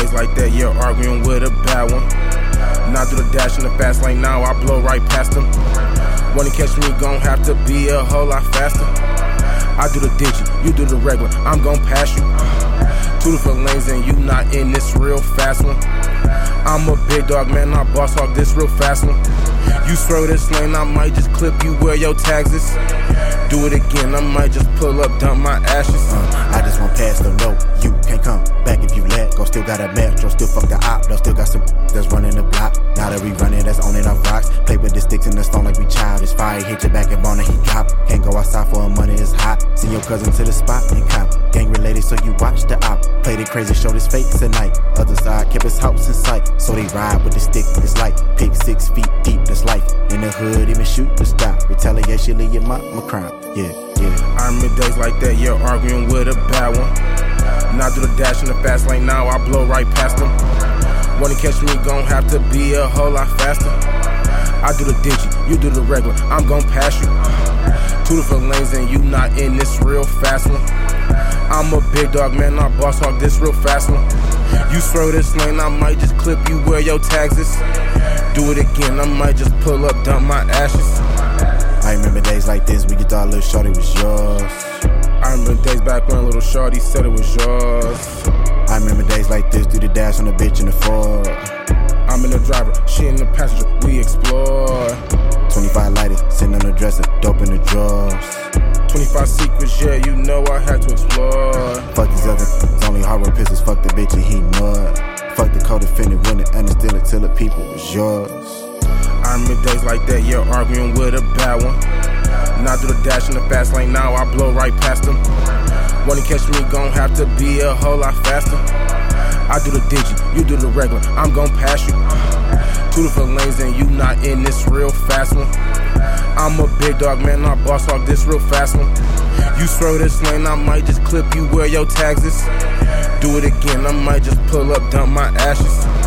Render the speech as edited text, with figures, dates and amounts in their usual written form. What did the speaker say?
days like that, you're arguing with a bad one. Now do the dash in the fast lane, now I blow right past them. When you catch me, gon' have to be a whole lot faster. I do the dingy, you do the regular, I'm gon' pass you. 2 different lanes and you not in this real fast one. I'm a big dog, man, I boss hog this real fast one. You swerve this lane, I might just clip you where your tags is. Do it again, I might just pull up, dump my ashes. I just want past the no, you can't come back if you let go. Still got a metro, still fuck the op, though. Still got some that's running the block. Now that we running, that's on it off rocks. Play with the sticks in the stone like we childish. Fire hit your back and bone and he drop. Can't go outside for a money, it's hot. Send your cousin to the spot and cop. Gang related, so you watch the op. Play the crazy, show this face at night. Other side kept his house in sight, so they ride with the stick. It's like pick 6 feet deep, that's life. In the hood, even shoot to stop. Retaliation, leave your mama crime. Yeah. I remember days like that, you're arguing with a bad one. Now do the dash in the fast lane, now I blow right past them. When you catch me, gon' have to be a whole lot faster. I do the dingy, you do the regular, I'm gon' pass you. 2 different lanes and you not in this real fast one. I'm a big dog, man, I boss hog this real fast one. You swerve this lane, I might just clip you where your tags is. Do it again, I might just pull up, dump my ashes. I remember days like this, we get thought little shorty was yours. I remember days back when little shorty said it was yours. I remember days like this, do the dash on the bitch in the Ford. I'm in the driver, she in the passenger, we explore. 25 lighters, sitting on the dresser, dope in the drawers. 25 secrets, yeah, you know I had to explore. Fuck these other, it's only horror pistols, fuck the bitch and he know it. Fuck the co-defendant, win it, understand it till the people was yours. I remember days like that, you're arguing with a bad one. Now do the dash in the fast lane, now I blow right past them. When you catch me, gon' have to be a whole lot faster. I do the dingy, you do the regular, I'm gon' pass you. 2 different lanes and you not in this real fast one. I'm a big dog, man, I boss hog this real fast one. You swerve this lane, I might just clip you where your tags is. Do it again, I might just pull up, dump my ashes.